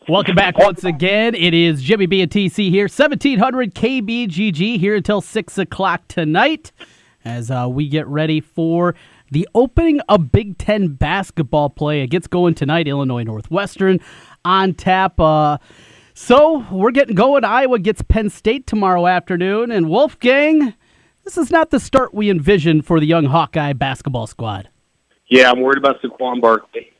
Welcome back once again. It is Jimmy B and TC here, 1700 KBGG here until 6 o'clock tonight as we get ready for the opening of Big Ten basketball play. It gets going tonight, Illinois Northwestern on tap. So we're getting going. Iowa gets Penn State tomorrow afternoon. And Wolfgang, this is not the start we envisioned for the young Hawkeye basketball squad. Yeah, I'm worried about Saquon Barkley.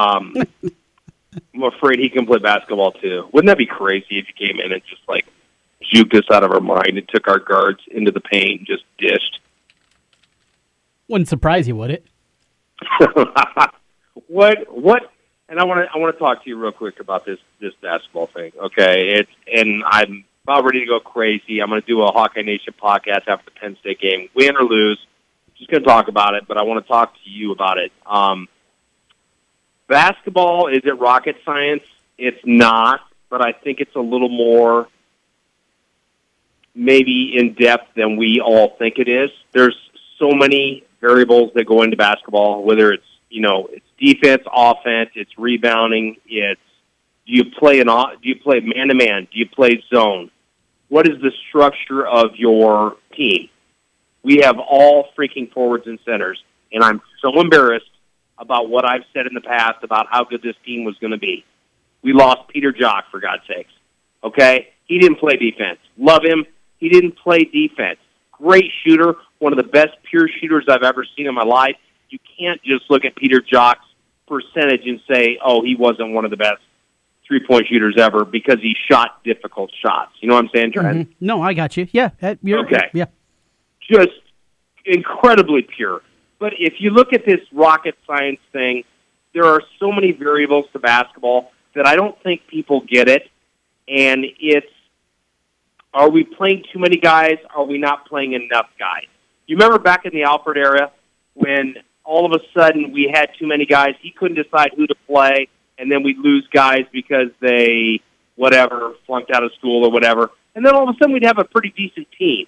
I'm afraid he can play basketball too. Wouldn't that be crazy if he came in and just juked us out of our mind and took our guards into the paint and just dished? Wouldn't surprise you, would it? What? And I want to talk to you real quick about this basketball thing. Okay, and I'm about ready to go crazy. I'm going to do a Hawkeye Nation podcast after the Penn State game, win or lose. Just going to talk about it, but I want to talk to you about it. Basketball, is it rocket science? It's not, but I think it's a little more maybe in-depth than we all think it is. There's so many variables that go into basketball, whether it's, it's defense, offense, it's rebounding, it's do you play man-to-man, do you play zone? What is the structure of your team? We have all freaking forwards and centers, and I'm so embarrassed about what I've said in the past about how good this team was going to be. We lost Peter Jok, for God's sakes. Okay? He didn't play defense. Love him. He didn't play defense. Great shooter, one of the best pure shooters I've ever seen in my life. You can't just look at Peter Jok's percentage and say, oh, he wasn't one of the best three-point shooters ever because he shot difficult shots. You know what I'm saying, Trent? Mm-hmm. No, I got you. Yeah. Okay. Yeah. Just incredibly pure. But if you look at this rocket science thing, there are so many variables to basketball that I don't think people get it. And are we playing too many guys? Are we not playing enough guys? You remember back in the Alfred era when all of a sudden we had too many guys, he couldn't decide who to play, and then we'd lose guys because they, flunked out of school or whatever. And then all of a sudden we'd have a pretty decent team.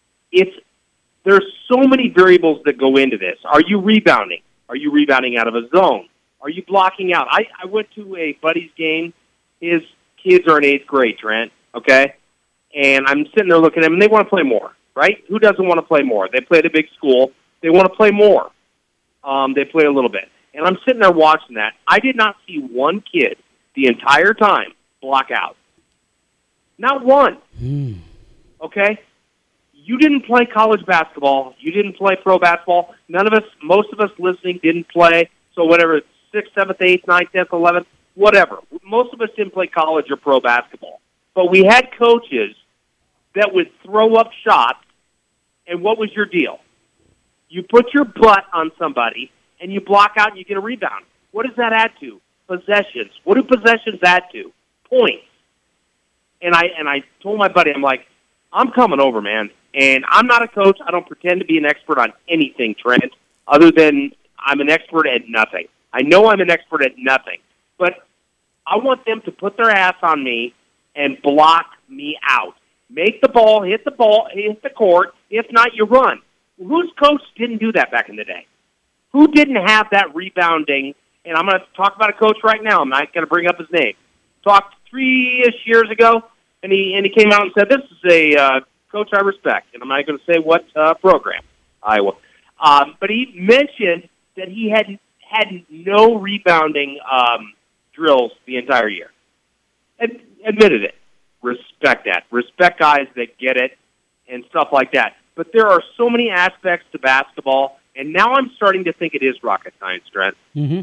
There's so many variables that go into this. Are you rebounding? Are you rebounding out of a zone? Are you blocking out? I went to a buddy's game. His kids are in 8th grade, Trent, okay? And I'm sitting there looking at them, and they want to play more, right? Who doesn't want to play more? They play at a big school. They want to play more. They play a little bit. And I'm sitting there watching that. I did not see one kid the entire time block out. Not one. Okay? You didn't play college basketball. You didn't play pro basketball. Most of us listening didn't play. So whatever, 6th, 7th, 8th, 9th, 10th, 11th, whatever. Most of us didn't play college or pro basketball. But we had coaches that would throw up shots, and what was your deal? You put your butt on somebody, and you block out and you get a rebound. What does that add to? Possessions. What do possessions add to? Points. And I told my buddy, I'm like, I'm coming over, man. And I'm not a coach. I don't pretend to be an expert on anything, Trent, other than I'm an expert at nothing. I know I'm an expert at nothing. But I want them to put their ass on me and block me out. Make the ball, hit the court. If not, you run. Whose coach didn't do that back in the day? Who didn't have that rebounding? And I'm going to talk about a coach right now. I'm not going to bring up his name. Talked 3-ish years ago, and he came out and said, this is a coach I respect. And I'm not going to say what program, Iowa. But he mentioned that he had no rebounding drills the entire year. And admitted it. Respect that. Respect guys that get it and stuff like that. But there are so many aspects to basketball, and now I'm starting to think it is rocket science, Trent. Mm-hmm.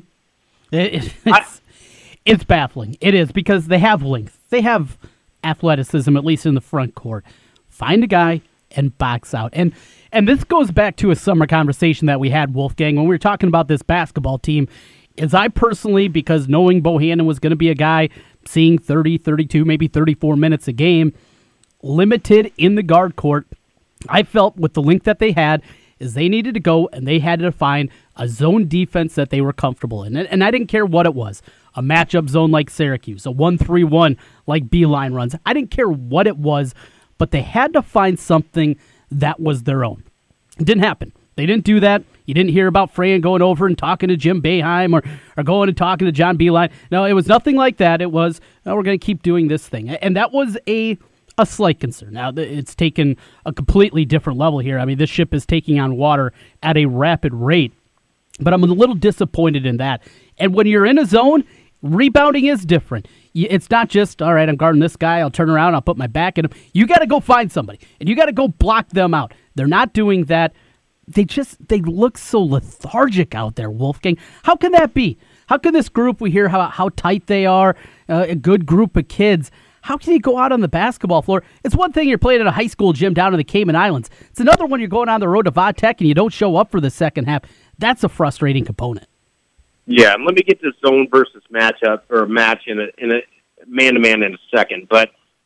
It's baffling. It is, because they have length. They have athleticism, at least in the front court. Find a guy and box out. And this goes back to a summer conversation that we had, Wolfgang, when we were talking about this basketball team. Is I personally, because knowing Bohannon was going to be a guy seeing 30, 32, maybe 34 minutes a game, limited in the guard court, I felt with the length that they had is they needed to go and they had to find a zone defense that they were comfortable in. And I didn't care what it was. A matchup zone like Syracuse, a 1-3-1 like Beeline runs. I didn't care what it was, but they had to find something that was their own. It didn't happen. They didn't do that. You didn't hear about Fran going over and talking to Jim Boeheim or going and talking to John Beeline. No, it was nothing like that. It was, no, we're going to keep doing this thing. And that was a slight concern. Now, it's taken a completely different level here. I mean, this ship is taking on water at a rapid rate. But I'm a little disappointed in that. And when you're in a zone, rebounding is different. It's not just, all right, I'm guarding this guy, I'll turn around, I'll put my back in him. You got to go find somebody, and you got to go block them out. They're not doing that. They look so lethargic out there, Wolfgang. How can that be? How can this group, we hear how tight they are, a good group of kids, how can you go out on the basketball floor? It's one thing you're playing at a high school gym down in the Cayman Islands. It's another one you're going on the road to Vodtech and you don't show up for the second half. That's a frustrating component. Yeah, and let me get to zone versus matchup or match in a man-to-man in a second. But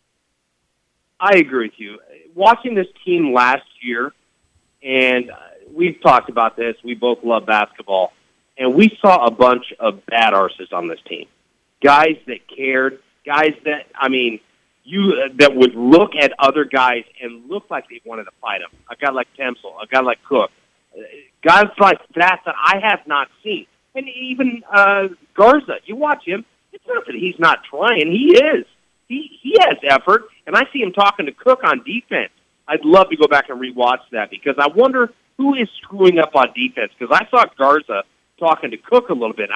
I agree with you. Watching this team last year, and we've talked about this, we both love basketball, and we saw a bunch of bad arses on this team. Guys that cared, guys that, that would look at other guys and look like they wanted to fight them. A guy like Temsel, a guy like Cook, guys like that I have not seen. And even Garza, you watch him, it's not that he's not trying. He is. He has effort, and I see him talking to Cook on defense. I'd love to go back and rewatch that because I wonder who is screwing up on defense because I saw Garza talking to Cook a little bit.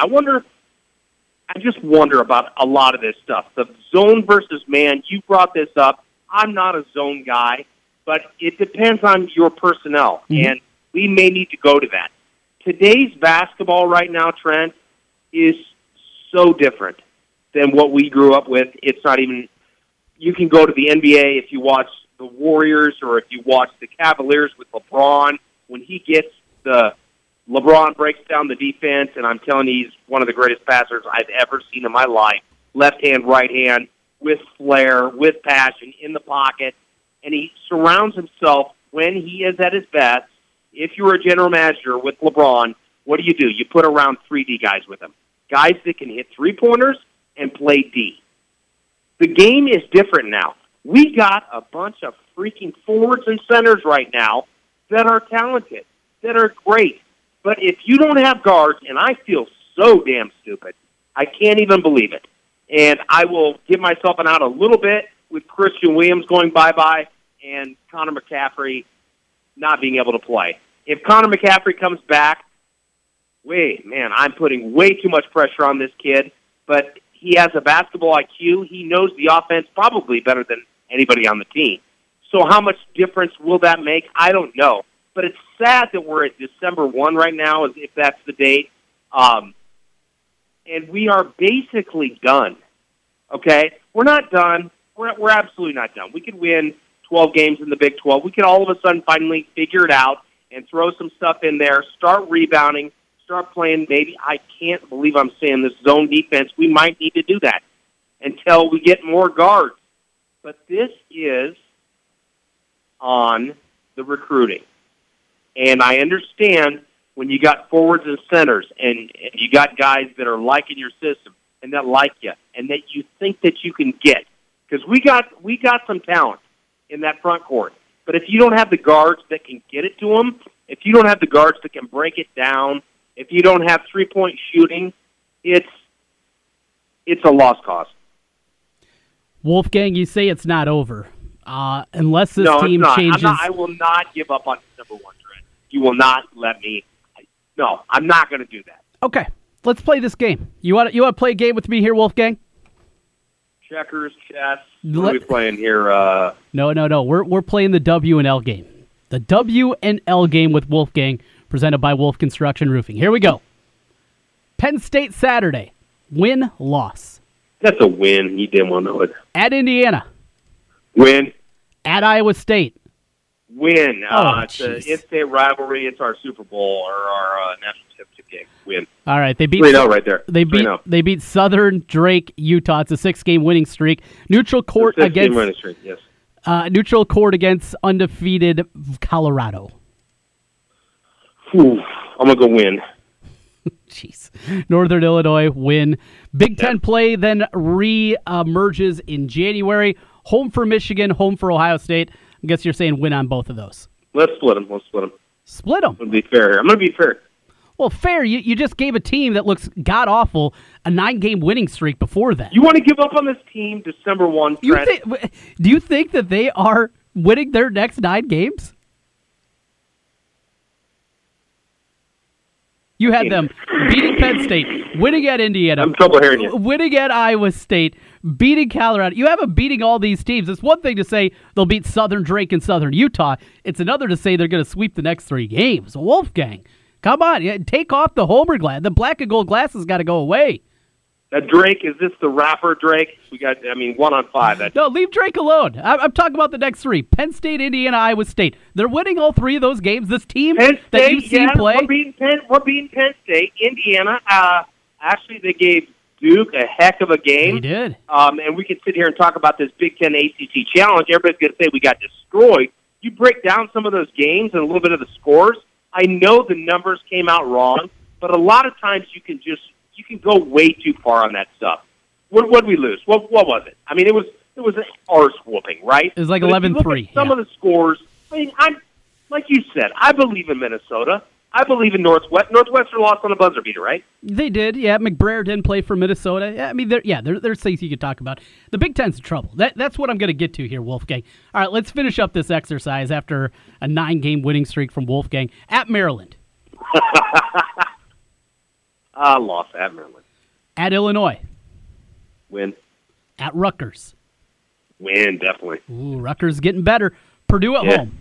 I just wonder about a lot of this stuff. The zone versus man, you brought this up. I'm not a zone guy, but it depends on your personnel, and we may need to go to that. Today's basketball right now, Trent, is so different than what we grew up with. It's not even – you can go to the NBA if you watch the Warriors or if you watch the Cavaliers with LeBron. When he gets LeBron breaks down the defense, and I'm telling you, he's one of the greatest passers I've ever seen in my life. Left hand, right hand, with flair, with passion, in the pocket, and he surrounds himself when he is at his best. If you're a general manager with LeBron, what do? You put around 3D guys with him. Guys that can hit three-pointers and play D. The game is different now. We got a bunch of freaking forwards and centers right now that are talented, that are great. But if you don't have guards, and I feel so damn stupid, I can't even believe it. And I will give myself an out a little bit with Christian Williams going bye-bye and Connor McCaffrey not being able to play. If Connor McCaffrey comes back, I'm putting way too much pressure on this kid, but he has a basketball IQ. He knows the offense probably better than anybody on the team. So how much difference will that make? I don't know. But it's sad that we're at December 1 right now, if that's the date. And we are basically done. Okay? We're not done. We're absolutely not done. We could win 12 games in the Big 12. We could all of a sudden finally figure it out and throw some stuff in there, start rebounding, start playing maybe, I can't believe I'm saying this, zone defense. We might need to do that until we get more guards. But this is on the recruiting. And I understand when you got forwards and centers and you got guys that are liking your system and that like you and that you think that you can get. Because we got some talent in that front court. But if you don't have the guards that can get it to them, if you don't have the guards that can break it down, if you don't have three-point shooting, it's a lost cause. Wolfgang, you say it's not over. Unless this team changes. I will not give up on December 1, Trent. You will not let me. No, I'm not going to do that. Okay, let's play this game. You want to play a game with me here, Wolfgang? Checkers, chess. What are we playing here? No. We're playing the W and L game. The W and L game with Wolfgang, presented by Wolf Construction Roofing. Here we go. Penn State Saturday. Win, loss. That's a win. You didn't want to know it. At Indiana. Win. At Iowa State. Win. It's an in-state rivalry. It's our Super Bowl or our national championship game. Win. All right, they beat 3-0 right there. They beat Southern Drake, Utah. It's a 6-game winning streak. Neutral court against winning streak. Yes. Neutral court against undefeated Colorado. I'm gonna go win. Jeez. Northern Illinois win. Big Ten play then re-emerges in January. Home for Michigan, home for Ohio State. I guess you're saying win on both of those. Let's split them. Split them. I'm going to be fair here. I'm going to be fair. Well, fair. You just gave a team that looks god-awful a 9-game winning streak before that. You want to give up on this team December 1, Trent? Do you think that they are winning their next 9 games? You had them beating Penn State, winning at Indiana. I'm in trouble hearing you. Winning at Iowa State, beating Colorado. You have them beating all these teams. It's one thing to say they'll beat Southern Drake and Southern Utah. It's another to say they're going to sweep the next 3 games. Wolfgang, come on. Take off the homer glass. The black and gold glasses got to go away. That Drake, is this the rapper Drake? We got, 1 on 5. No, leave Drake alone. I'm talking about the next 3. Penn State, Indiana, Iowa State. They're winning all 3 of those games. This team Penn State, that you've seen play. We're beating Penn State. Indiana, actually, they gave Duke a heck of a game. They did. And we can sit here and talk about this Big Ten ACC challenge. Everybody's going to say we got destroyed. You break down some of those games and a little bit of the scores. I know the numbers came out wrong, but a lot of times you can go way too far on that stuff. What did we lose? What was it? It was an arse whooping, right? It was like 11-3. Some of the scores. I'm like you said. I believe in Minnesota. I believe in Northwestern. Northwestern lost on a buzzer beater, right? They did. Yeah, McBrayer didn't play for Minnesota. Yeah, there's things you could talk about. The Big Ten's in trouble. That's what I'm going to get to here, Wolfgang. All right, let's finish up this exercise after a 9-game winning streak from Wolfgang at Maryland. Lost at Maryland. At Illinois. Win. At Rutgers. Win, definitely. Ooh, Rutgers getting better. Purdue at home.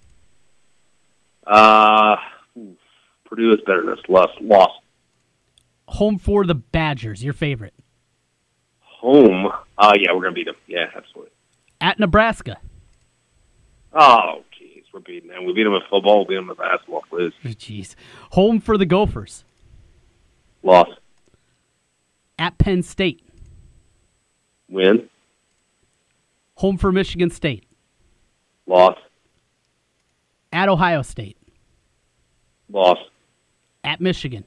Purdue is better than us. Lost. Home for the Badgers, your favorite. Home. Yeah, we're going to beat them. Yeah, absolutely. At Nebraska. Oh, jeez, we're beating them. We beat them in football. We beat them in basketball. Please. Jeez. Home for the Gophers. Loss. At Penn State. Win. Home for Michigan State. Loss. At Ohio State. Loss. At Michigan.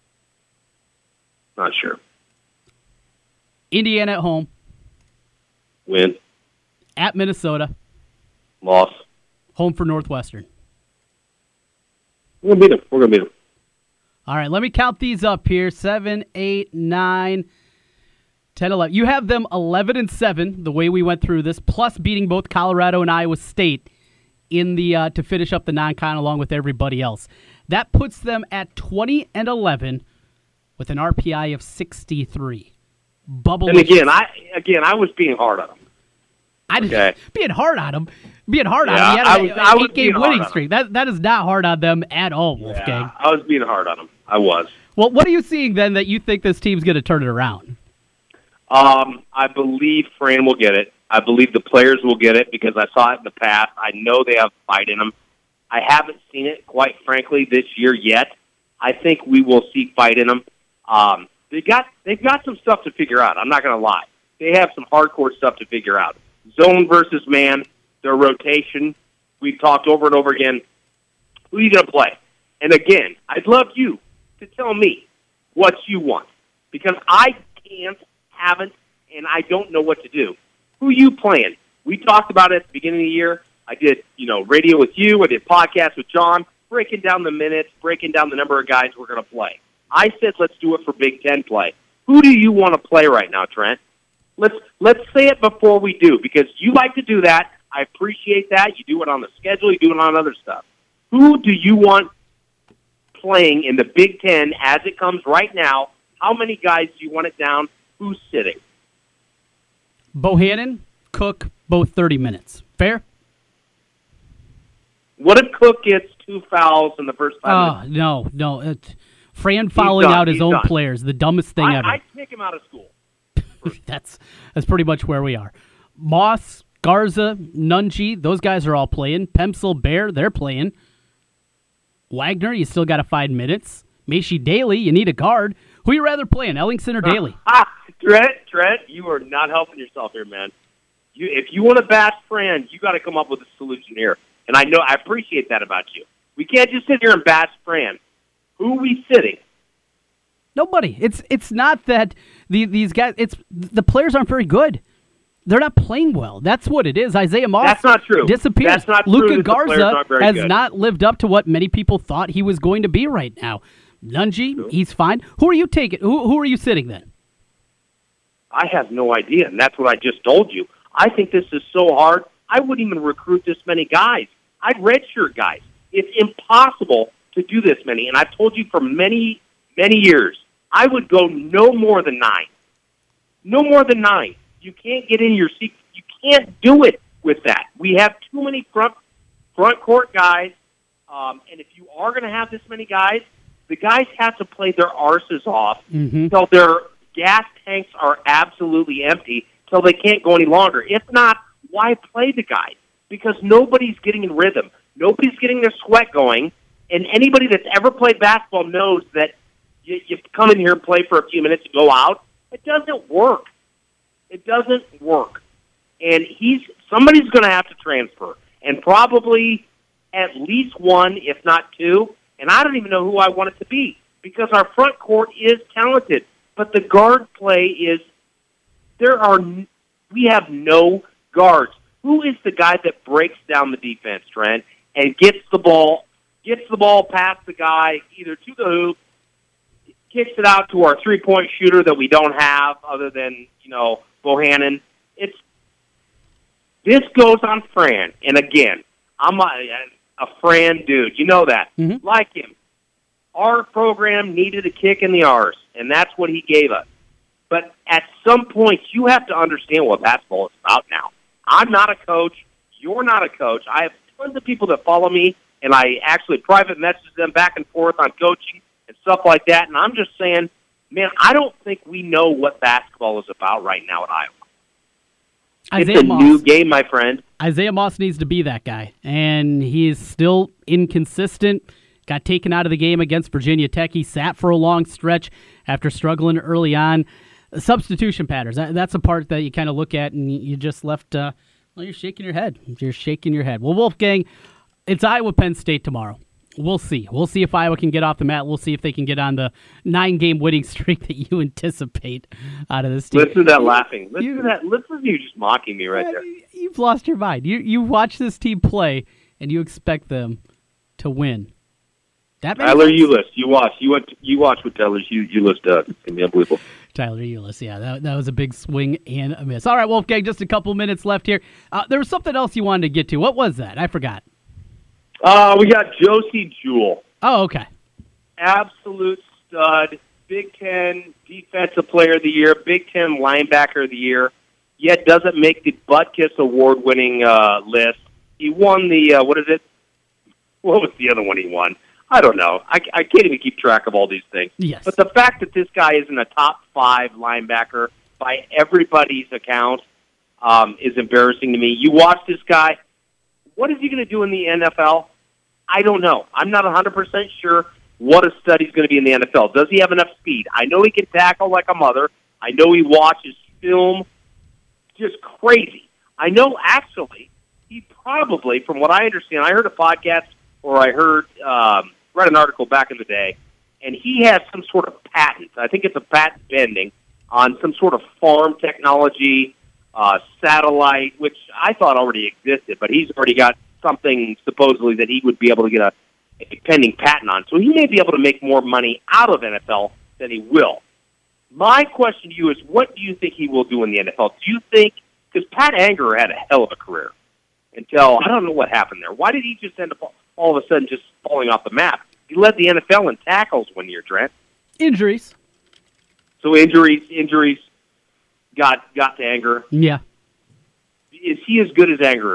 Not sure. Indiana at home. Win. At Minnesota. Loss. Home for Northwestern. We're going to beat them. All right, let me count these up here. 7, 8, 9, 10, 11. You have them 11-7, the way we went through this, plus beating both Colorado and Iowa State in the to finish up the non-con along with everybody else. That puts them at 20-11 with an RPI of 63. Bubble. And again, I was being hard on them. Being hard on them. He had an 8-game winning streak. That is not hard on them at all, Wolfgang. Yeah, I was being hard on them. I was. Well, what are you seeing then that you think this team's going to turn it around? I believe Fran will get it. I believe the players will get it because I saw it in the past. I know they have fight in them. I haven't seen it, quite frankly, this year yet. I think we will see fight in them. They've got some stuff to figure out. I'm not going to lie. They have some hardcore stuff to figure out. Zone versus man, their rotation. We've talked over and over again. Who are you going to play? And again, I'd love you to tell me what you want because I haven't, and I don't know what to do. Who you playing? We talked about it at the beginning of the year. I did, radio with you. I did podcasts with John, breaking down the minutes, breaking down the number of guys we're going to play. I said let's do it for Big Ten play. Who do you want to play right now, Trent? Let's say it before we do because you like to do that. I appreciate that. You do it on the schedule. You do it on other stuff. Who do you want playing in the Big Ten as it comes right now? How many guys do you want it down? Who's sitting? Bohannon, Cook, both 30 minutes. Fair? What if Cook gets 2 fouls in the first 5 minutes? No. Fran fouling out his own players, the dumbest thing ever. I'd kick him out of school. That's pretty much where we are. Moss, Garza, Nunji, those guys are all playing. Pemsel, Bear, they're playing. Wagner, you still got 5 minutes. Macy Daly, you need a guard. Who you rather playing, Ellingson or Daly? Trent, you are not helping yourself here, man. If you want to bash Fran, you got to come up with a solution here. And I appreciate that about you. We can't just sit here and bash Fran. Who are we sitting? Nobody. It's not that these guys. It's the players aren't very good. They're not playing well. That's what it is. Isaiah Moss That's not true. disappears. That's not Luka true that the player's Garza not very has good. not lived up to what many people thought he was going to be right now. Nunji, he's fine. Who are you taking? Who are you sitting then? I have no idea, and that's what I just told you. I think this is so hard, I wouldn't even recruit this many guys. I'd redshirt guys. It's impossible to do this many, and I've told you for many, many years, I would go no more than 9. No more than 9. You can't get in your seat. You can't do it with that. We have too many front court guys, and if you are going to have this many guys, the guys have to play their arses off until their gas tanks are absolutely empty, till they can't go any longer. If not, why play the guy? Because nobody's getting in rhythm. Nobody's getting their sweat going, and anybody that's ever played basketball knows that you come in here and play for a few minutes and go out. It doesn't work. It doesn't work. And somebody's going to have to transfer, and probably at least one, if not two, and I don't even know who I want it to be, because our front court is talented, but the guard play is, we have no guards. Who is the guy that breaks down the defense, Trent, and gets the ball past the guy, either to the hoop, kicks it out to our three-point shooter that we don't have other than, Bohannon. This goes on Fran, and again, I'm a Fran dude. You know that. Mm-hmm. Like him. Our program needed a kick in the arse, and that's what he gave us. But at some point, you have to understand what basketball is about now. I'm not a coach. You're not a coach. I have tons of people that follow me, and I actually private message them back and forth on coaching and stuff like that. And I'm just saying, man, I don't think we know what basketball is about right now at Iowa. It's a new game, my friend. Isaiah Moss needs to be that guy, and he's still inconsistent. Got taken out of the game against Virginia Tech. He sat for a long stretch after struggling early on. Substitution patterns, that's a part that you kind of look at, and you just left, you're shaking your head. You're shaking your head. Well, Wolfgang, it's Iowa-Penn State tomorrow. We'll see. We'll see if Iowa can get off the mat. We'll see if they can get on the 9-game winning streak that you anticipate out of this team. Listen to that laughing. Listen to that. Listen to you just mocking me right there. You've lost your mind. You watch this team play, and you expect them to win. Tyler Ulis, you watch what Tyler Ulis does. It's gonna be unbelievable. Tyler Ulis, yeah, that was a big swing and a miss. All right, Wolfgang, just a couple minutes left here. There was something else you wanted to get to. What was that? I forgot. We got Josie Jewell. Oh, okay. Absolute stud. Big Ten Defensive Player of the Year, Big Ten Linebacker of the Year, yet doesn't make the Butkus Award-winning list. He won the, what was the other one he won? I don't know. I can't even keep track of all these things. Yes. But the fact that this guy isn't a top 5 linebacker by everybody's account is embarrassing to me. You watch this guy. What is he going to do in the NFL? I don't know. I'm not 100% sure what a stud he's going to be in the NFL. Does he have enough speed? I know he can tackle like a mother. I know he watches film just crazy. I know, actually, he probably, from what I understand, I heard a podcast or I read an article back in the day, and he has some sort of patent. I think it's a patent pending on some sort of farm technology, satellite, which I thought already existed, but he's already got something supposedly that he would be able to get a pending patent on. So he may be able to make more money out of NFL than he will. My question to you is, what do you think he will do in the NFL? Do you think, because Pat Anger had a hell of a career until, I don't know what happened there. Why did he just end up all of a sudden just falling off the map? He led the NFL in tackles one year, Trent. Injuries. So injuries got to Anger. Yeah. Is he as good as Anger?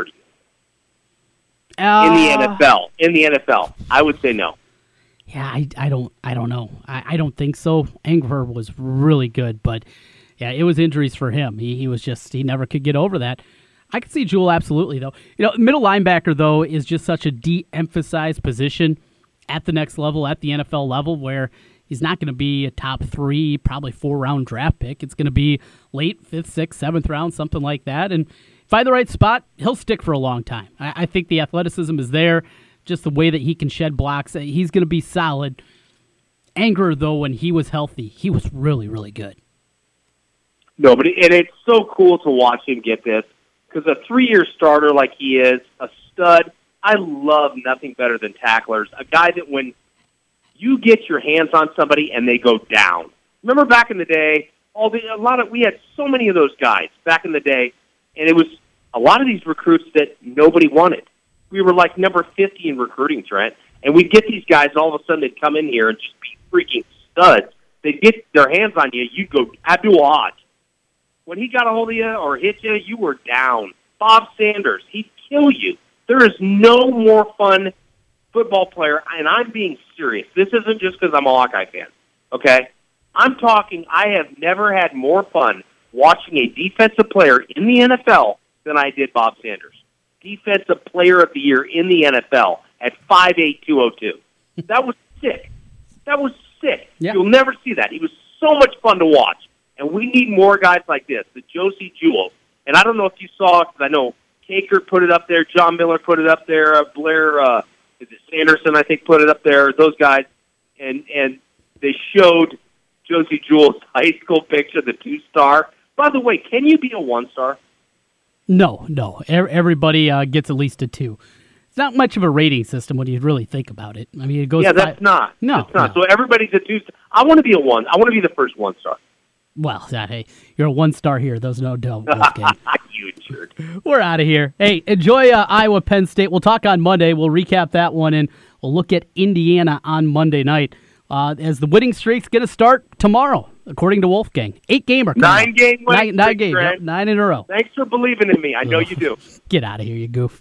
In the NFL, I would say no. Yeah, I don't know. I don't think so. Anger was really good, but yeah, it was injuries for him. He was just, he never could get over that. I could see Jewell absolutely, though. Middle linebacker, though, is just such a de-emphasized position at the next level, at the NFL level, where he's not going to be a top 3, probably 4-round draft pick. It's going to be late 5th, 6th, 7th round, something like that. And find the right spot, he'll stick for a long time. I think the athleticism is there, just the way that he can shed blocks. He's going to be solid. Anger, though, when he was healthy, he was really, really good. No, but and it's so cool to watch him get this because a 3-year starter like he is, a stud. I love nothing better than tacklers. A guy that when you get your hands on somebody and they go down. Remember back in the day, we had so many of those guys back in the day, and it was a lot of these recruits that nobody wanted. We were like number 50 in recruiting, Trent, and we'd get these guys, and all of a sudden they'd come in here and just be freaking studs. They'd get their hands on you, you'd go Abdul-Ahad. When he got a hold of you or hit you, you were down. Bob Sanders, he'd kill you. There is no more fun football player, and I'm being serious. This isn't just because I'm a Hawkeye fan, okay? I'm talking, I have never had more fun watching a defensive player in the NFL than I did Bob Sanders. Defensive Player of the Year in the NFL at 5'8", 202. That was sick. That was sick. Yeah. You'll never see that. He was so much fun to watch. And we need more guys like this, the Josie Jewell. And I don't know if you saw, because I know Kakert put it up there, John Miller put it up there, Blair, is it Sanderson, I think, put it up there, those guys. And they showed Josie Jewell's high school picture, the 2-star. By the way, can you be a 1-star? No. Everybody gets at least a 2. It's not much of a rating system when you really think about it. I mean, it goes. Yeah, that's not. No, it's not. no. So everybody's a 2-star. I want to be a 1. I want to be the first 1-star. Well, hey, you're a 1-star here. Those no doubt. Wolfgang. You jerk. We're out of here. Hey, enjoy Iowa Penn State. We'll talk on Monday. We'll recap that one, and we'll look at Indiana on Monday night as the winning streak's going to start tomorrow, according to Wolfgang. 8-gamer. 9-game winning. 9 games. Yep, 9 in a row. Thanks for believing in me. I know you do. Get out of here, you goof.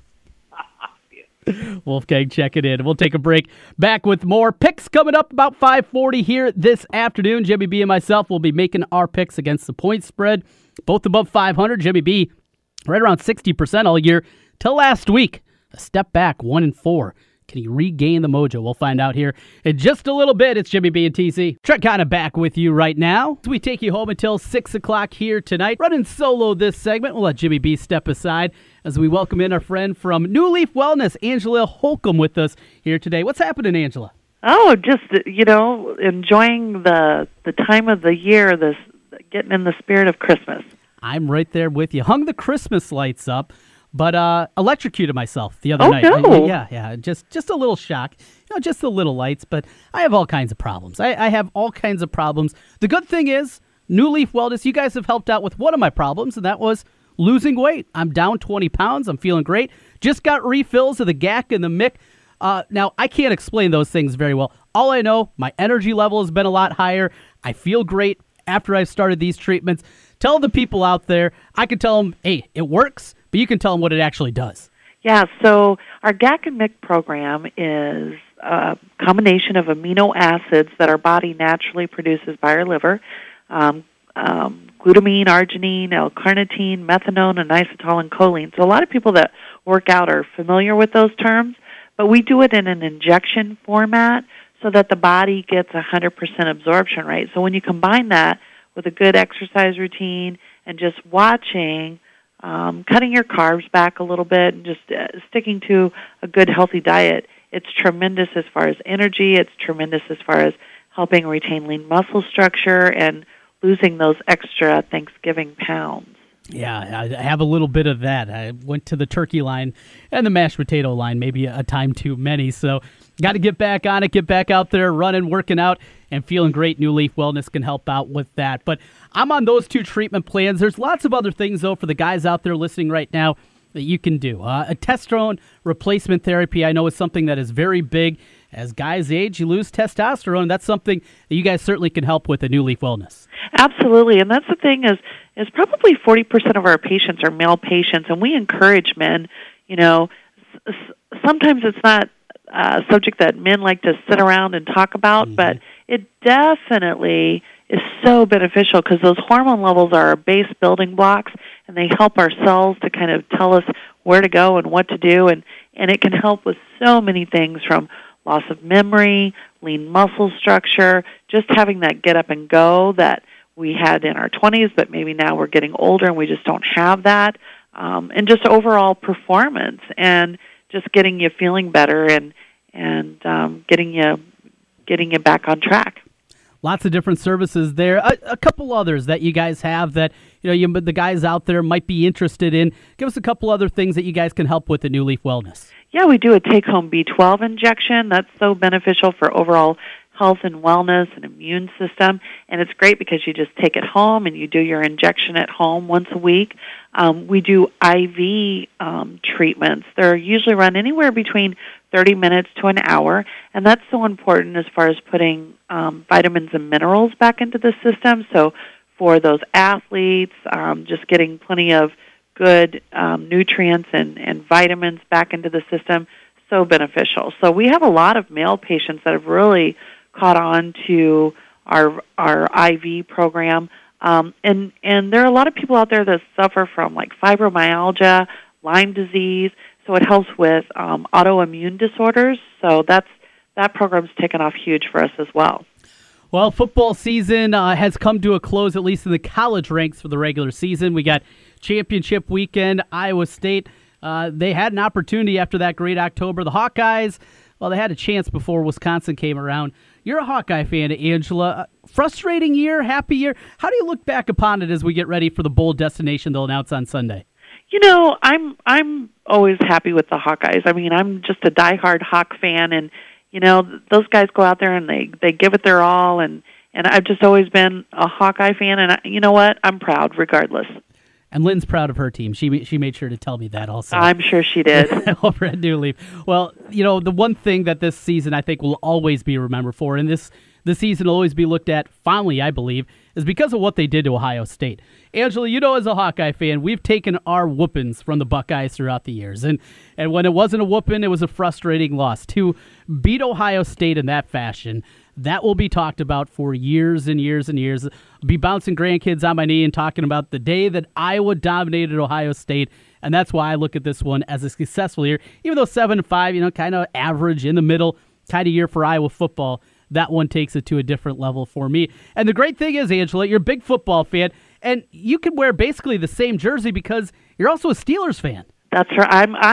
Wolfgang checking in. We'll take a break. Back with more picks coming up about 5:40 here this afternoon. Jimmy B and myself will be making our picks against the point spread, both above 500. Jimmy B right around 60% all year till last week. A step back, 1-4. Can he regain the mojo? We'll find out here in just a little bit. It's Jimmy B and TC. Trent kind of back with you right now. As we take you home until 6 o'clock here tonight. Running solo this segment. We'll let Jimmy B step aside as we welcome in our friend from New Leaf Wellness, Angela Holcomb, with us here today. What's happening, Angela? Oh, just, enjoying the time of the year, getting in the spirit of Christmas. I'm right there with you. Hung the Christmas lights up, but electrocuted myself the other night. No. Yeah, just a little shock. Just the little lights, but I have all kinds of problems. I have all kinds of problems. The good thing is, New Leaf Wellness, you guys have helped out with one of my problems, and that was losing weight. I'm down 20 pounds. I'm feeling great. Just got refills of the GAC and the MIC. Now, I can't explain those things very well. All I know, my energy level has been a lot higher. I feel great after I've started these treatments. Tell the people out there, I can tell them, hey, it works, but you can tell them what it actually does. Yeah, so our GAC and MIC program is a combination of amino acids that our body naturally produces by our liver. Glutamine, arginine, L-carnitine, methanol, inositol, and choline. So a lot of people that work out are familiar with those terms, but we do it in an injection format so that the body gets 100% absorption rate. So when you combine that with a good exercise routine and just watching, cutting your carbs back a little bit and just sticking to a good healthy diet, it's tremendous as far as energy. It's tremendous as far as helping retain lean muscle structure and losing those extra Thanksgiving pounds. Yeah, I have a little bit of that. I went to the turkey line and the mashed potato line, maybe a time too many. So got to get back on it, get back out there running, working out, and feeling great. New Leaf Wellness can help out with that. But I'm on those 2 treatment plans. There's lots of other things, though, for the guys out there listening right now that you can do. A testosterone replacement therapy, I know, is something that is very big. As guys age, you lose testosterone. That's something that you guys certainly can help with at New Leaf Wellness. Absolutely, and that's the thing is probably 40% of our patients are male patients, and we encourage men. Sometimes it's not a subject that men like to sit around and talk about, but it definitely is so beneficial because those hormone levels are our base building blocks, and they help our cells to kind of tell us where to go and what to do, and it can help with so many things from loss of memory, lean muscle structure, just having that get up and go that we had in our 20s, but maybe now we're getting older and we just don't have that, and just overall performance and just getting you feeling better and getting you back on track. Lots of different services there. A couple others that you guys have that the guys out there might be interested in. Give us a couple other things that you guys can help with at New Leaf Wellness. Yeah, we do a take-home B12 injection. That's so beneficial for overall health and wellness and immune system. And it's great because you just take it home and you do your injection at home once a week. We do IV treatments. They're usually run anywhere between 30 minutes to an hour, and that's so important as far as putting vitamins and minerals back into the system. So for those athletes, just getting plenty of good nutrients and vitamins back into the system, so beneficial. So we have a lot of male patients that have really caught on to our IV program. And there are a lot of people out there that suffer from like fibromyalgia, Lyme disease, so it helps with autoimmune disorders. So that program's taken off huge for us as well. Well, football season has come to a close, at least in the college ranks for the regular season. We got championship weekend, Iowa State. They had an opportunity after that great October. The Hawkeyes, well, they had a chance before Wisconsin came around. You're a Hawkeye fan, Angela. Frustrating year, happy year. How do you look back upon it as we get ready for the bowl destination they'll announce on Sunday? I'm always happy with the Hawkeyes. I mean, I'm just a diehard Hawk fan, and those guys go out there and they give it their all, and I've just always been a Hawkeye fan, and you know what? I'm proud regardless. And Lynn's proud of her team. She made sure to tell me that also. I'm sure she did. Over at New Leaf. Well, the one thing that this season I think will always be remembered for, and this season will always be looked at fondly, I believe, is because of what they did to Ohio State. Angela, as a Hawkeye fan, we've taken our whoopings from the Buckeyes throughout the years. And when it wasn't a whooping, it was a frustrating loss. To beat Ohio State in that fashion, that will be talked about for years and years and years. I'll be bouncing grandkids on my knee and talking about the day that Iowa dominated Ohio State, and that's why I look at this one as a successful year. Even though 7-5, kind of average in the middle kind of year for Iowa football, that one takes it to a different level for me. And the great thing is, Angela, you're a big football fan, and you can wear basically the same jersey because you're also a Steelers fan. That's right.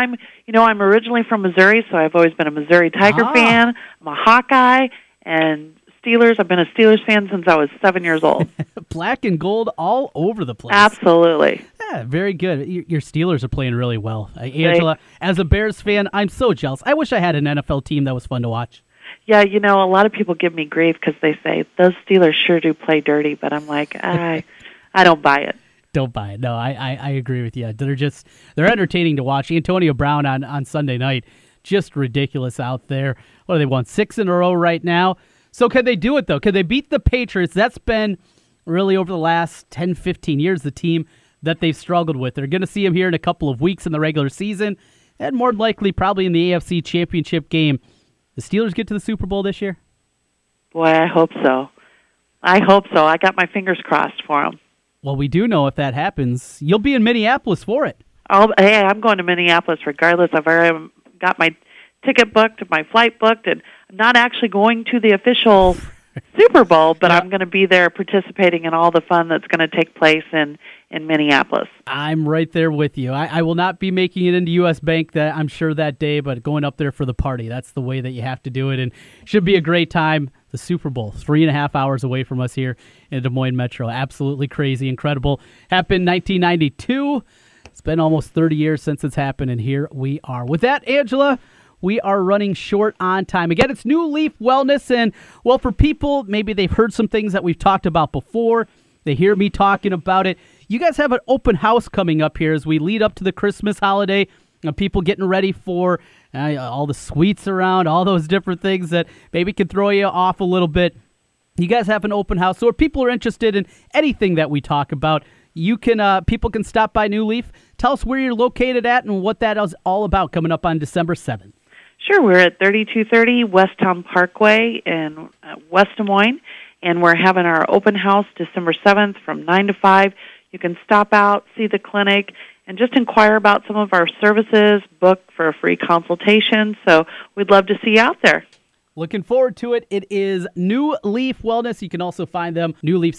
I'm originally from Missouri, so I've always been a Missouri Tiger fan. I'm a Hawkeye. And Steelers, I've been a Steelers fan since I was 7 years old. Black and gold all over the place. Absolutely. Yeah, very good. Your Steelers are playing really well. Angela, as a Bears fan, I'm so jealous. I wish I had an NFL team that was fun to watch. Yeah, a lot of people give me grief because they say, those Steelers sure do play dirty, but I'm like, I don't buy it. Don't buy it. No, I agree with you. They're entertaining to watch. Antonio Brown on Sunday night, just ridiculous out there. What do they won? 6 in a row right now. So can they do it, though? Can they beat the Patriots? That's been really over the last 10, 15 years the team that they've struggled with. They're going to see them here in a couple of weeks in the regular season, and more likely probably in the AFC Championship game. The Steelers get to the Super Bowl this year? Boy, I hope so. I got my fingers crossed for them. Well, we do know if that happens, you'll be in Minneapolis for it. Hey, I'm going to Minneapolis regardless. I've already got my ticket booked, my flight booked, and I'm not actually going to the official Super Bowl, but I'm going to be there participating in all the fun that's going to take place in Minneapolis. I'm right there with you. I will not be making it into U.S. Bank, I'm sure, that day, but going up there for the party. That's the way that you have to do it, and should be a great time. The Super Bowl, 3.5 hours away from us here in Des Moines Metro. Absolutely crazy, incredible. Happened in 1992. It's been almost 30 years since it's happened, and here we are. With that, Angela, we are running short on time. Again, it's New Leaf Wellness, and, well, for people, maybe they've heard some things that we've talked about before. They hear me talking about it. You guys have an open house coming up here as we lead up to the Christmas holiday. People getting ready for all the sweets around, all those different things that maybe can throw you off a little bit. You guys have an open house, so if people are interested in anything that we talk about, people can stop by New Leaf. Tell us where you're located at and what that is all about coming up on December 7th. Sure, we're at 3230 Westtown Parkway in West Des Moines, and we're having our open house December 7th from 9 to 5. You can stop out, see the clinic, and just inquire about some of our services, book for a free consultation. So we'd love to see you out there. Looking forward to it. It is New Leaf Wellness. You can also find them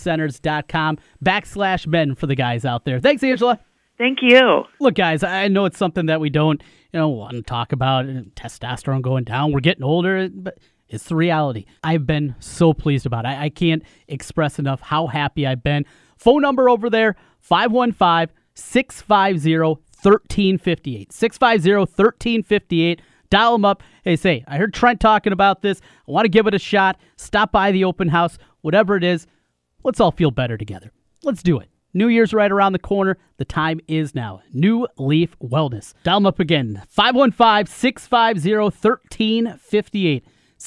newleafcenters.com/men for the guys out there. Thanks, Angela. Thank you. Look, guys, I know it's something that we don't want to talk about. Testosterone going down. We're getting older. But It's the reality. I've been so pleased about it. I can't express enough how happy I've been. Phone number over there, 515-650-1358. 650-1358. Dial them up. Hey, say, I heard Trent talking about this. I want to give it a shot. Stop by the open house. Whatever it is, let's all feel better together. Let's do it. New Year's right around the corner. The time is now. New Leaf Wellness. Dial them up again. 515-650-1358.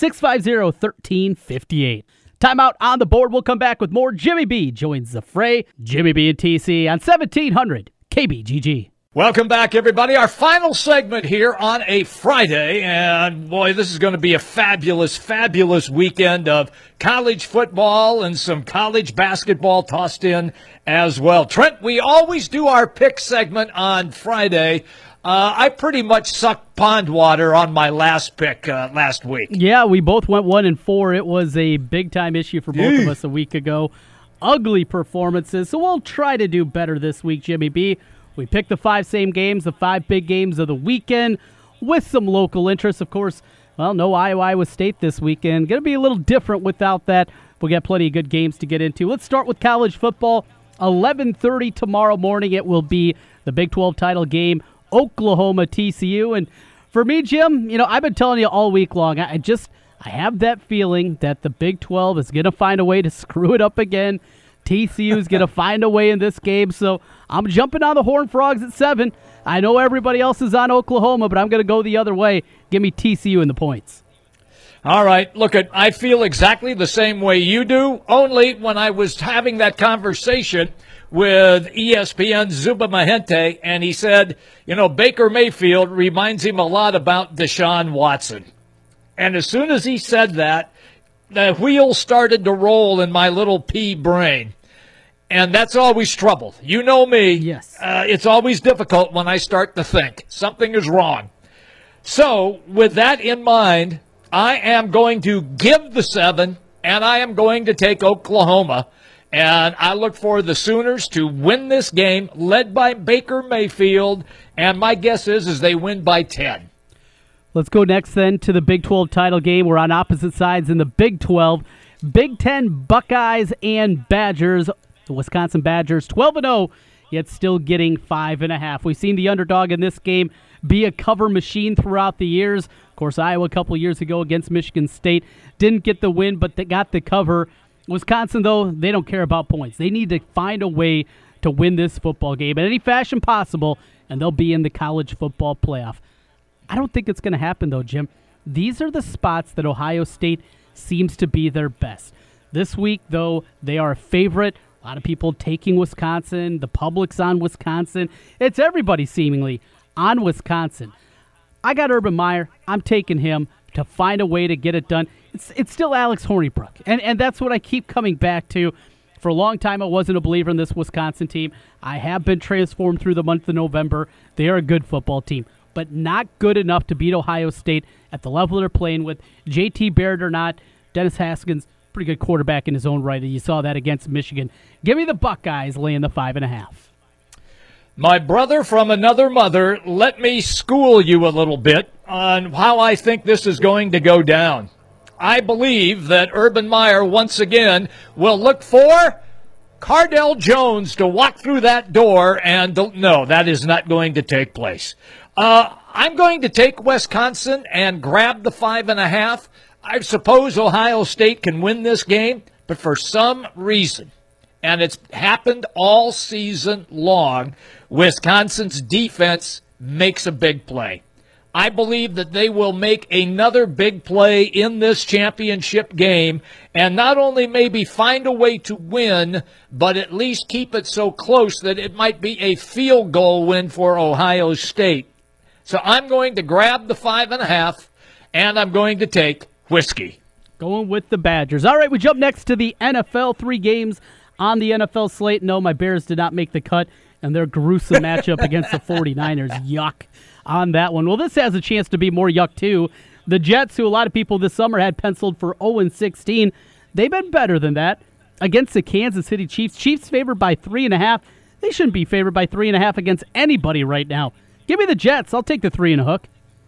650-1358. Timeout on the board. We'll come back with more. Jimmy B joins the fray. Jimmy B and TC on 1700 KBGG. Welcome back, everybody. Our final segment here on a Friday, and boy, this is going to be a fabulous, fabulous weekend of college football and some college basketball tossed in as well. Trent, we always do our pick segment on Friday. I pretty much sucked pond water on my last pick last week. Yeah, we both went 1-4. It was a big-time issue for both of us a week ago. Ugly performances, so we'll try to do better this week, Jimmy B. We picked the 5 same games, the 5 big games of the weekend, with some local interest, of course. Well, no Iowa State this weekend. Going to be a little different without that. We'll get plenty of good games to get into. Let's start with college football. 11:30 tomorrow morning, it will be the Big 12 title game, Oklahoma TCU. And for me, Jim, I've been telling you all week long, I have that feeling that the Big 12 is going to find a way to screw it up again. TCU is going to find a way in this game, so I'm jumping on the Horned Frogs at 7. I know everybody else is on Oklahoma, but I'm going to go the other way. Give me TCU in the points. All right, look, I feel exactly the same way you do, only when I was having that conversation with ESPN's Zuba Mahente, and he said, Baker Mayfield reminds him a lot about Deshaun Watson. And as soon as he said that, the wheels started to roll in my little pea brain. And that's always trouble. You know me. Yes. It's always difficult when I start to think something is wrong. So with that in mind, I am going to give the 7, and I am going to take Oklahoma. And I look for the Sooners to win this game, led by Baker Mayfield. And my guess is they win by 10. Let's go next then to the Big 12 title game. We're on opposite sides in the Big 12. Big 10 Buckeyes and Badgers. The Wisconsin Badgers 12-0, yet still getting 5.5. We've seen the underdog in this game be a cover machine throughout the years. Of course, Iowa a couple years ago against Michigan State didn't get the win, but they got the cover. Wisconsin, though, they don't care about points. They need to find a way to win this football game in any fashion possible, and they'll be in the college football playoff. I don't think it's going to happen, though, Jim. These are the spots that Ohio State seems to be their best. This week, though, they are a favorite. A lot of people taking Wisconsin. The public's on Wisconsin. It's everybody seemingly on Wisconsin. I got Urban Meyer. I'm taking him to find a way to get it done. It's still Alex Hornibrook, and that's what I keep coming back to. For a long time, I wasn't a believer in this Wisconsin team. I have been transformed through the month of November. They are a good football team, but not good enough to beat Ohio State at the level they're playing with. J.T. Barrett or not, Dennis Haskins, pretty good quarterback in his own right, and you saw that against Michigan. Give me the Buckeyes laying the 5.5. My brother from another mother, let me school you a little bit on how I think this is going to go down. I believe that Urban Meyer, once again, will look for Cardell Jones to walk through that door, and no, that is not going to take place. I'm going to take Wisconsin and grab the 5.5. I suppose Ohio State can win this game, but for some reason, and it's happened all season long, Wisconsin's defense makes a big play. I believe that they will make another big play in this championship game and not only maybe find a way to win, but at least keep it so close that it might be a field goal win for Ohio State. So I'm going to grab the 5.5, and I'm going to take whiskey. Going with the Badgers. All right, we jump next to the NFL. 3 games on the NFL slate. No, my Bears did not make the cut, and their gruesome matchup against the 49ers. Yuck on that one. Well, this has a chance to be more yuck, too. The Jets, who a lot of people this summer had penciled for 0-16, they've been better than that against the Kansas City Chiefs. Chiefs favored by 3.5. They shouldn't be favored by 3.5 against anybody right now. Give me the Jets. I'll take the 3 and a hook.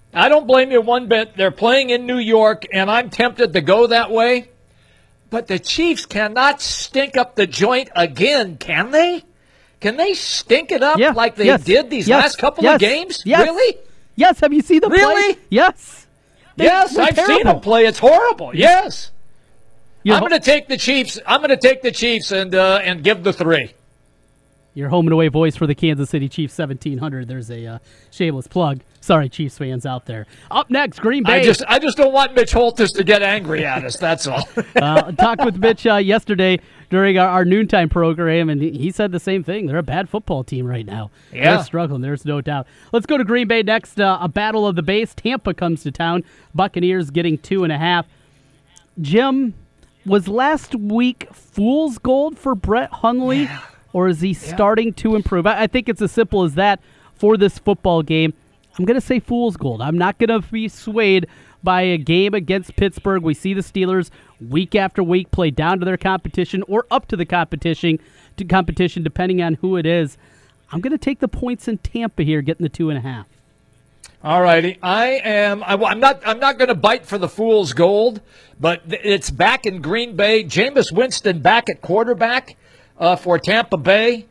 I don't blame you one bit. They're playing in New York, and I'm tempted to go that way. But the Chiefs cannot stink up the joint again, can they? Can they stink it up like they did these last couple of games? Yes. Really? Yes. Have you seen them really? play? Yes. Yes, I've seen them play. It's horrible. Yes. I'm going to take the Chiefs. I'm going to take the Chiefs and give the 3. Your home and away voice for the Kansas City Chiefs 1700. There's a shameless plug. Sorry, Chiefs fans out there. Up next, Green Bay. I just don't want Mitch Holthus to get angry at us. That's all. Talked with Mitch yesterday during our noontime program, and he said the same thing. They're a bad football team right now. Yeah. They're struggling. There's no doubt. Let's go to Green Bay next. A battle of the base. Tampa comes to town. Buccaneers getting 2.5. Jim, was last week fool's gold for Brett Hundley? Yeah. Or is he starting to improve? I think it's as simple as that for this football game. I'm going to say fool's gold. I'm not going to be swayed by a game against Pittsburgh. We see the Steelers week after week play down to their competition or up to the competition depending on who it is. I'm going to take the points in Tampa here, getting the 2.5. All righty. I'm not going to bite for the fool's gold, but it's back in Green Bay. Jameis Winston back at quarterback. For Tampa Bay,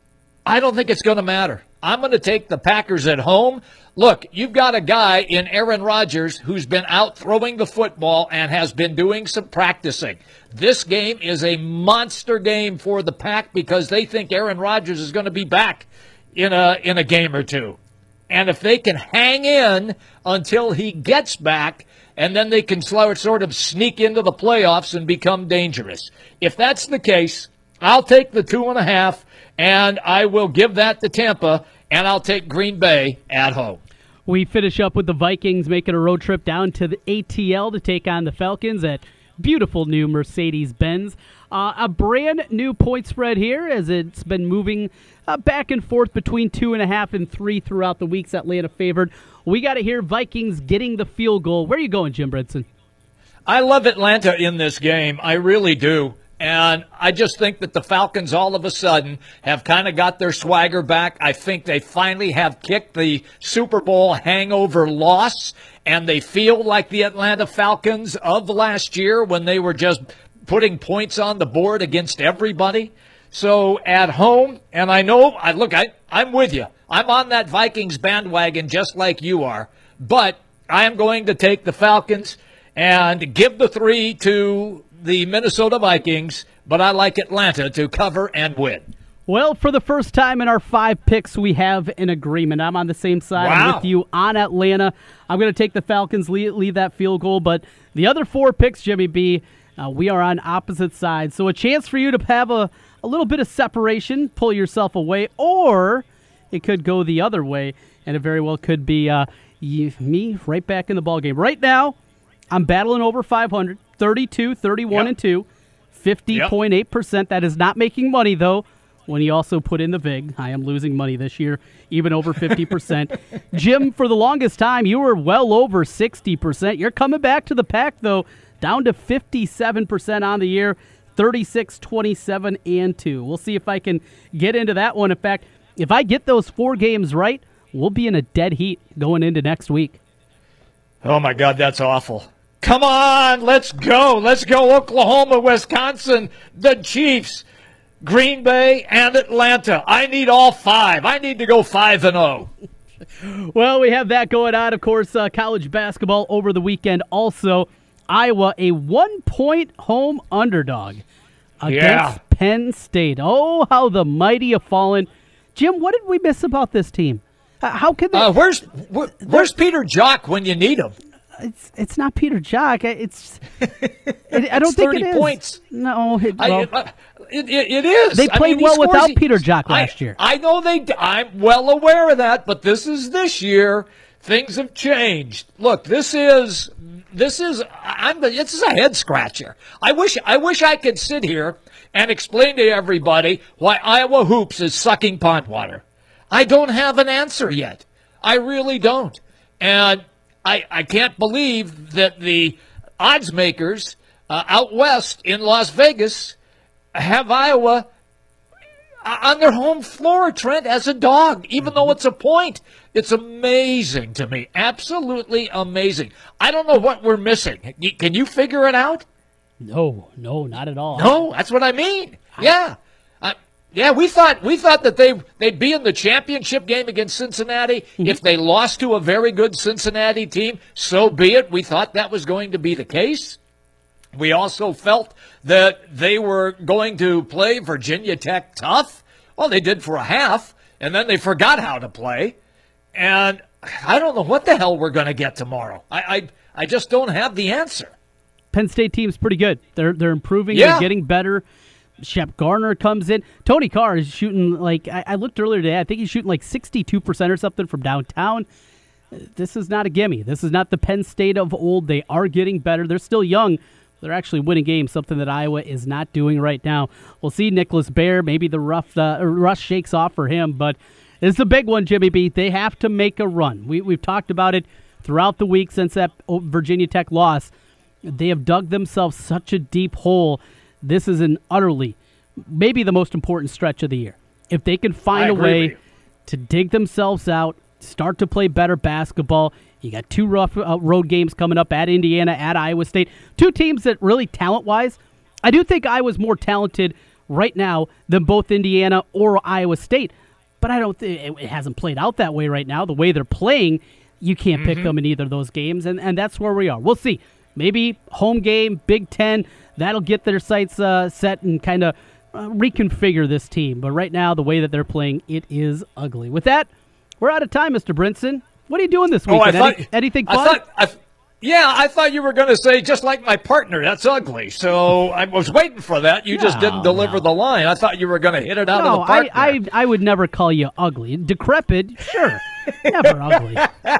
I don't think it's going to matter. I'm going to take the Packers at home. Look, you've got a guy in Aaron Rodgers who's been out throwing the football and has been doing some practicing. This game is a monster game for the Pack because they think Aaron Rodgers is going to be back in a game or two. And if they can hang in until he gets back, and then they can sort of sneak into the playoffs and become dangerous. If that's the case, I'll take the 2.5, and I will give that to Tampa, and I'll take Green Bay at home. We finish up with the Vikings making a road trip down to the ATL to take on the Falcons at beautiful new Mercedes-Benz. A brand new point spread here as it's been moving back and forth between 2.5 and 3 throughout the weeks. Atlanta favored. We got to hear Vikings getting the field goal. Where are you going, Jim Brinson? I love Atlanta in this game. I really do. And I just think that the Falcons all of a sudden have kind of got their swagger back. I think they finally have kicked the Super Bowl hangover loss, and they feel like the Atlanta Falcons of last year when they were just putting points on the board against everybody. So at home, and I know, I'm with you. I'm on that Vikings bandwagon just like you are. But I am going to take the Falcons and give the 3 to the Minnesota Vikings, but I like Atlanta to cover and win. Well, for the first time in our 5 picks, we have an agreement. I'm on the same side. Wow. I'm with you on Atlanta. I'm going to take the Falcons, leave that field goal. But the other 4 picks, Jimmy B, we are on opposite sides. So a chance for you to have a little bit of separation, pull yourself away, or it could go the other way, and it very well could be me right back in the ballgame. Right now, I'm battling over 500. 32, 31, and 2, 50.8%. That is not making money, though, when you also put in the VIG. I am losing money this year, even over 50%. Jim, for the longest time, you were well over 60%. You're coming back to the pack, though, down to 57% on the year, 36, 27, and 2. We'll see if I can get into that one. In fact, if I get those 4 games right, we'll be in a dead heat going into next week. Oh, my God, that's awful. Come on, let's go. Let's go Oklahoma, Wisconsin, the Chiefs, Green Bay, and Atlanta. I need all 5. I need to go 5-0. Well, we have that going on. Of course, college basketball over the weekend. Also, Iowa, a 1-point home underdog against Penn State. Oh, how the mighty have fallen. Jim, what did we miss about this team? How can they? Where's Peter Jok when you need him? It's not Peter Jok. I don't think it is. 30 points. No, it is. They played well without Peter Jok last year. I know I'm well aware of that, but this year. Things have changed. Look, this is a head scratcher. I wish I could sit here and explain to everybody why Iowa hoops is sucking pond water. I don't have an answer yet. I really don't, and I can't believe that the odds makers out west in Las Vegas have Iowa on their home floor, Trent, as a dog, even though it's a point. It's amazing to me. Absolutely amazing. I don't know what we're missing. Can you figure it out? No, not at all. No, that's what I mean. Yeah. Yeah, we thought that they'd be in the championship game against Cincinnati. If they lost to a very good Cincinnati team, so be it. We thought that was going to be the case. We also felt that they were going to play Virginia Tech tough. Well, they did for a half, and then they forgot how to play. And I don't know what the hell we're going to get tomorrow. I just don't have the answer. Penn State team's pretty good. They're improving. Yeah. They're getting better. Shep Garner comes in. Tony Carr is shooting I looked earlier today. I think he's shooting 62% or something from downtown. This is not a gimme. This is not the Penn State of old. They are getting better. They're still young. They're actually winning games, something that Iowa is not doing right now. We'll see Nicholas Baer. Maybe the rust shakes off for him, but it's a big one, Jimmy B. They have to make a run. We've talked about it throughout the week since that Virginia Tech loss. They have dug themselves such a deep hole. This is maybe the most important stretch of the year. If they can find a way to dig themselves out, start to play better basketball. You got 2 rough road games coming up at Indiana, at Iowa State. 2 teams that really, talent-wise, I do think Iowa's more talented right now than both Indiana or Iowa State. But I don't think it hasn't played out that way right now. The way they're playing, you can't pick them in either of those games, and that's where we are. We'll see. Maybe home game, Big Ten, that'll get their sights set and kind of reconfigure this team. But right now, the way that they're playing, it is ugly. With that, we're out of time, Mr. Brinson. What are you doing this weekend? Anything fun? I thought you were going to say, just like my partner, that's ugly. So I was waiting for that. You just didn't deliver the line. I thought you were going to hit it out of the park. I would never call you ugly. Decrepit, sure. Never ugly.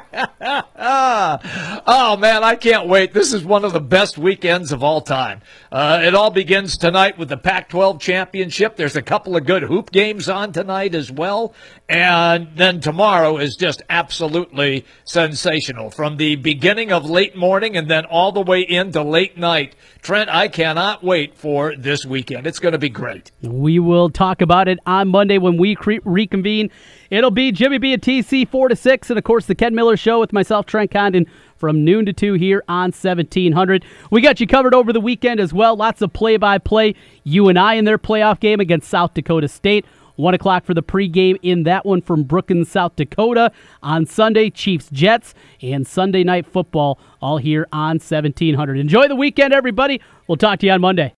Oh, man, I can't wait. This is one of the best weekends of all time. It all begins tonight with the Pac-12 championship. There's a couple of good hoop games on tonight as well. And then tomorrow is just absolutely sensational. From the beginning of late morning and then all the way into late night. Trent, I cannot wait for this weekend. It's going to be great. We will talk about it on Monday when we reconvene. It'll be Jimmy B and TC 4 to 6, and of course the Ken Miller Show with myself, Trent Condon, from noon to 2 here on 1700. We got you covered over the weekend as well. Lots of play-by-play. UNI in their playoff game against South Dakota State. 1 o'clock for the pregame in that one from Brookings, South Dakota. On Sunday, Chiefs-Jets, and Sunday Night Football all here on 1700. Enjoy the weekend, everybody. We'll talk to you on Monday.